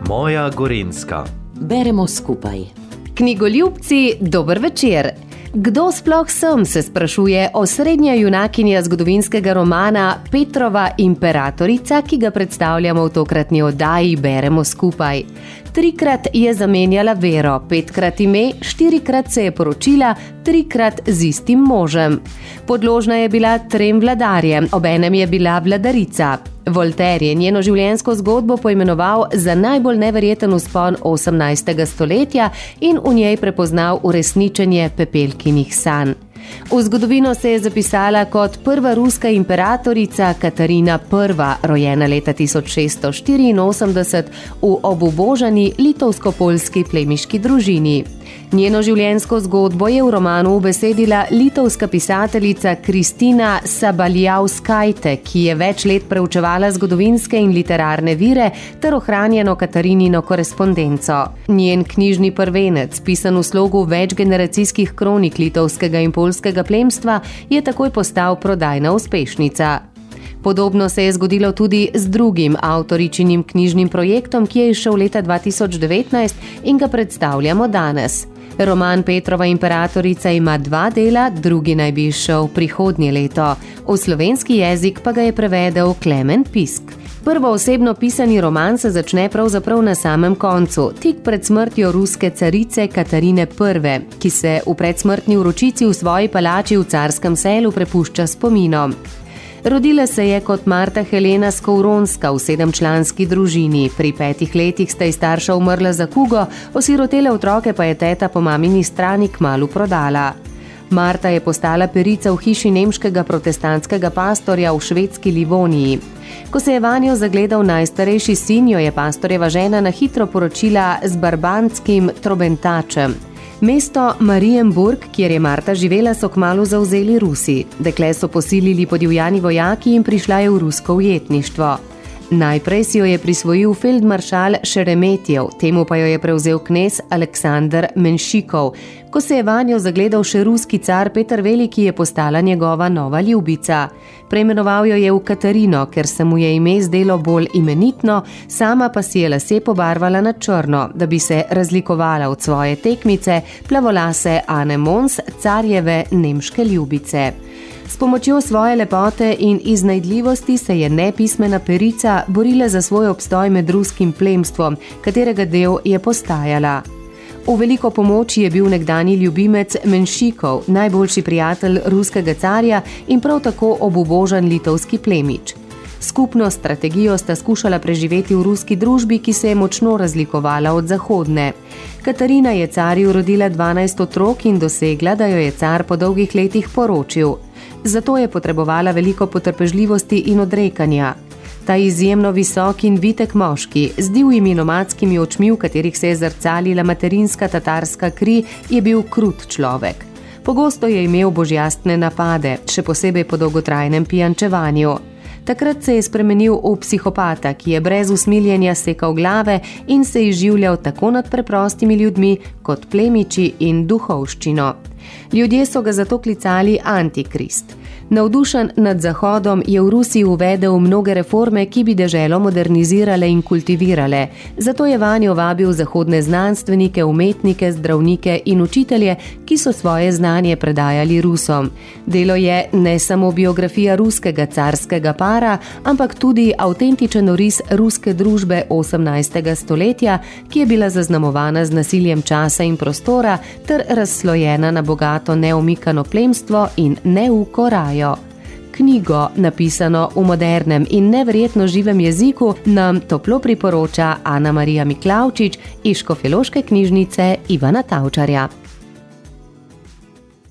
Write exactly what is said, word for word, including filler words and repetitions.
Moja Gorenjska. Beremo skupaj. Knjigoljubci, dober večer. Kdo sploh sem, se sprašuje osrednja junakinja zgodovinskega romana Petrova imperatorica, ki ga predstavljamo v tokratni oddaji Beremo skupaj. Trikrat je zamenjala vero, petkrat ime, štirikrat se je poročila, trikrat z istim možem. Podložna je bila trem vladarjem, obenem je bila vladarica. Voltaire je njeno življenjsko zgodbo poimenoval za najbolj neverjeten vzpon osemnajstega stoletja in v njej prepoznal uresničenje Pepelkinih sanj. V zgodovino se je zapisala kot prva ruska imperatorica Katarina Prva, rojena leta tisoč šeststo štiriinosemdeset v obubožani litovsko-poljski plemiški družini. Njeno življenjsko zgodbo je v romanu ubesedila litovska pisateljica Kristina Sabaljauskajte, ki je več let preučevala zgodovinske in literarne vire ter ohranjeno Katarinino korespondenco. Njen knjižni prvenec, pisan v slogu večgeneracijskih kronik litovskega in poljskega plemstva, je takoj postal prodajna uspešnica. Podobno se je zgodilo tudi z drugim avtoričinim knjižnim projektom, ki je izšel leta dva tisoč devetnajst in ga predstavljamo danes. Roman Petrova imperatorica ima dva dela, drugi naj bi izšel prihodnje leto. V slovenski jezik pa ga je prevedel Klemen Pisk. Prvoosebno pisani roman se začne pravzaprav na samem koncu, tik pred smrtjo ruske carice Katarine Prve, ki se v predsmrtni vročici v svoji palači v Carskem selu prepušča spominom. Rodila se je kot Marta Helena Skowronska v sedemčlanski družini. Pri petih letih sta ji starša umrla za kugo, osirotele otroke pa je teta po mamini strani kmalu prodala. Marta je postala perica v hiši nemškega protestantskega pastorja v švedski Livoniji. Ko se je vanjo zagledal najstarejši sin, jo je pastorjeva žena na hitro poročila z barbanskim trobentačem. Mesto Marienburg, kjer je Marta živela, so kmalu zavzeli Rusi. Dekle so posilili podivjani vojaki in prišla je v rusko ujetništvo. Najprej si jo je prisvojil feldmaršal Šeremetjev, temu pa jo je prevzel knez Aleksandr Menšikov. Ko se je vanjo zagledal še ruski car Peter Veliki, je postala njegova nova ljubica. Preimenoval jo je v Katarino, ker se mu je ime zdelo bolj imenitno, sama pa si je lase pobarvala na črno, da bi se razlikovala od svoje tekmice, plavolase Ane Mons, carjeve nemške ljubice. S pomočjo svoje lepote in iznajdljivosti se je nepismena perica borila za svoj obstoj med ruskim plemstvom, katerega del je postajala. V veliko pomoč je bil nekdanji ljubimec Menšikov, najboljši prijatelj ruskega carja in prav tako obubožan litovski plemič. Skupno strategijo sta skušala preživeti v ruski družbi, ki se je močno razlikovala od zahodne. Katarina je carju rodila dvanajst otrok in dosegla, da jo je car po dolgih letih poročil. Zato je potrebovala veliko potrpežljivosti in odrekanja. Ta izjemno visok in vitek moški, z divjimi nomadskimi očmi, v katerih se je zrcalila materinska tatarska kri, je bil krut človek. Pogosto je imel božjastne napade, še posebej po dolgotrajnem pijančevanju. Takrat se je spremenil v psihopata, ki je brez usmiljenja sekal glave in se izživljal tako nad preprostimi ljudmi kot plemiči in duhovščino. Ljudje so ga zato klicali Antikrist. Navdušen nad Zahodom je v Rusiji uvedel mnoge reforme, ki bi deželo modernizirale in kultivirale. Zato je vanjo vabil zahodne znanstvenike, umetnike, zdravnike in učitelje, ki so svoje znanje predajali Rusom. Delo je ne samo biografija ruskega carskega para, ampak tudi avtentičen oris ruske družbe osemnajstega stoletja, ki je bila zaznamovana z nasiljem časa in prostora ter razslojena na bogato neomikano plemstvo in neuko rajo. Knjigo, napisano v modernem in neverjetno živem jeziku, nam toplo priporoča Ana Marija Miklavčič iz Škofjeloške knjižnice Ivana Tavčarja.